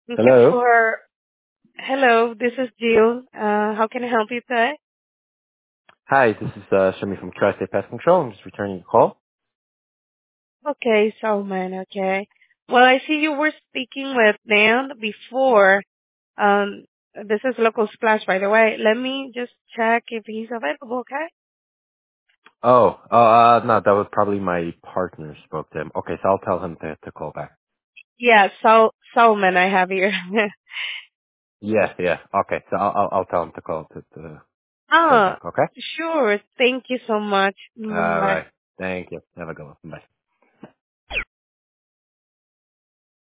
Thank you Hello. for. Hello, this is Jill. How can I help you today? Hi, this is Shami from Tri-State Pest Control. I'm just returning your call. Okay, Solomon. Okay. Well, I see you were speaking with Dan before. This is Local Splash, by the way. Let me just check if he's available. Okay. No, that was probably my partner spoke to him. Okay, so I'll tell him to call back. Yeah, Solomon, I have here. Yeah, yeah. Okay, so I'll tell him to call call you Oh, back. Okay. sure. Thank you so much. All Bye. right. Thank you. Have a good one. Bye.